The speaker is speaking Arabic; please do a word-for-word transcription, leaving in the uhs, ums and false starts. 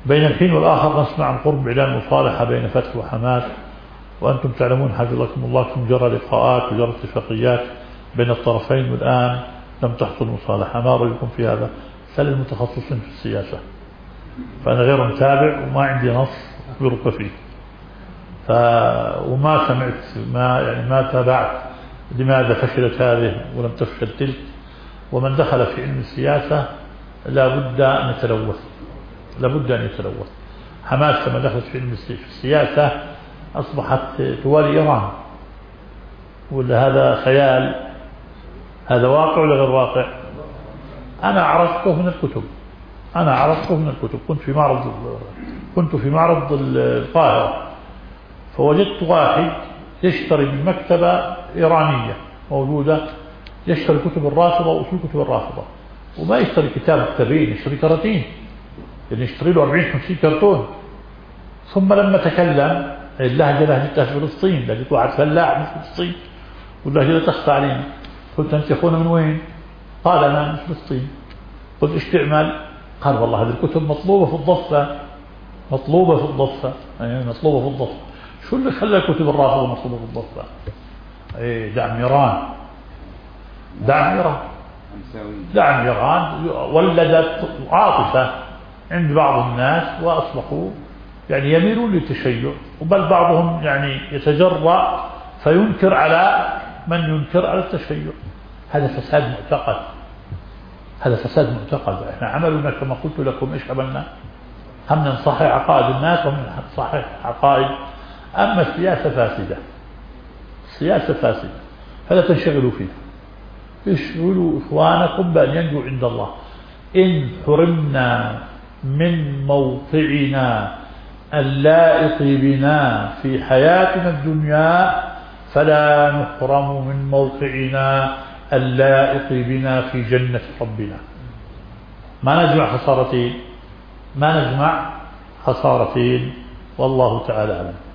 بين الحين والآخر نسمع عن قرب إعلان مصالحة بين فتح وحماس، وأنتم تعلمون حفظكم الله كم جرى لقاءات وجرى اتفاقيات بين الطرفين، والآن لم تحصل مصالحة. ما رأيكم في هذا؟ سأل المتخصصين في السياسة، فأنا غير متابع وما عندي نص أخبرك فيه، ف... وما سمعت ما يعني ما تابعت لماذا فشلت هذه ولم تفشل تلك. ومن دخل في علم السياسة لا بد أن يتلوث، لا بد أن يتلوث. حماس لما دخلت في علم السياسة أصبحت توالي إيران، ولا هذا خيال؟ هذا واقع ولا غير واقع؟ أنا عرفته من الكتب، أنا عرفته من الكتب. كنت في معرض كنت في معرض القاهرة، فوجدت واحد يشتري من مكتبة إيرانية موجودة، يشتري كتب الرافضة وأصول كتب الرافضة، وما يشتري كتاب كتابين، يشتري كرتين، يعني يشتري له أربعين خمسين كرتون. ثم لما تكلم اللهجة لهجتها في فلسطين، لقيت واحد فلاح من فلسطين واللهجة تخفى علينا. قلت أنت يا أخونا من وين؟ قال أنا من فلسطين. قلت إيش تعمل؟ قال والله هذه الكتب مطلوبة في الضفة، مطلوبة في الضفة، يعني مطلوبة في الضفة. شو اللي خلى كتب الرافضة مطلوبة في الضفة؟ إيه، دعم إيران، دعم إيران، دعم إيران ولدت عاطفة عند بعض الناس وأصبحوا يعني يميلون للتشيع، وبل بعضهم يعني يتجرأ فينكر على من ينكر على التشيع. هذا فساد معتقد، هذا فساد معتقد. احنا عملنا كما قلت لكم ايش عملنا؟ هم نصحح عقائد الناس ومن نصحح عقائد. اما السياسة فاسدة، السياسة فاسدة فلا تنشغلوا فيها، اشغلوا اخوانكم بأن ينجوا عند الله. ان حرمنا من موقعنا اللائق بنا في حياتنا الدنيا فلا نحرم من موقعنا اللائق بنا في جنة ربنا. ما نجمع خسارتين، ما نجمع خسارتين، والله تعالى أعلم.